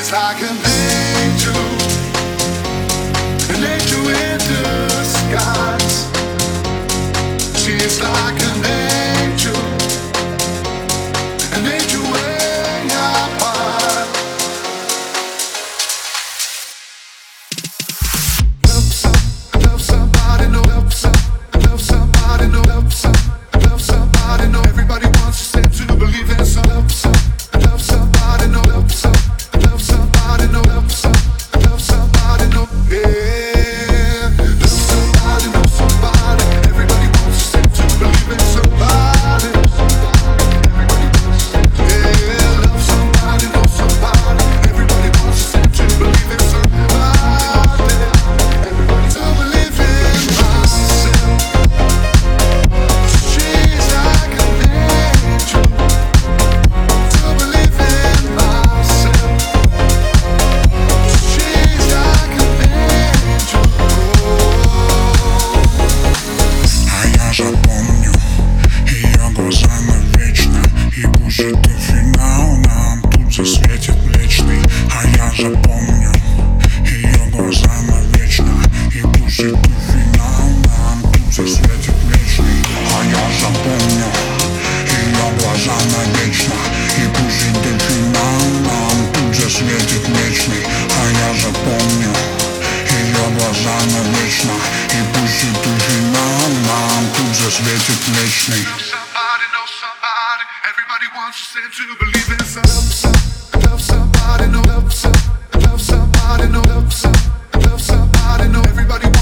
like an angel in disguise. She's like an angel way up high. Love somebody, no love somebody, no love somebody, no. Everybody wants to step to believe in some love somebody, no love somebody, no love somebody, no. Yeah, love somebody, know somebody. Everybody wants to step to believe in somebody. Yeah, love somebody, know somebody. Everybody wants to step to believe in somebody. Everybody to believe in myself. She's like an angel. To believe in myself. She's like an angel. А я же помню ее глаза навечно. И пусть это финал, нам тут засветит Млечный. А я же помню ее глаза навечно. И пусть это финал, нам тут засветит Млечный. А я же помню ее глаза навечно. И пусть это финал, нам тут засветит Млечный. А я же помню ее глаза навечно. И пусть это финал, нам тут засветит Млечный. Somebody, know somebody. Everybody wants to step to believe in love somebody, no love somebody, no love somebody, no. Everybody